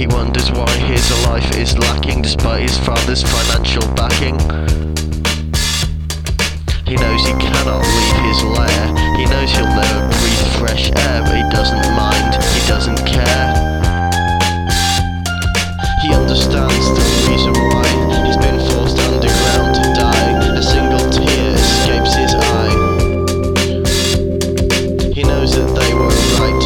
wonders why his life is lacking despite his father's financial backing. He knows he cannot leave his lair. He knows he'll never breathe fresh air, but he doesn't mind, he doesn't care. He understands the reason why he's been forced underground to die. A single tear escapes his eye. He knows that they were right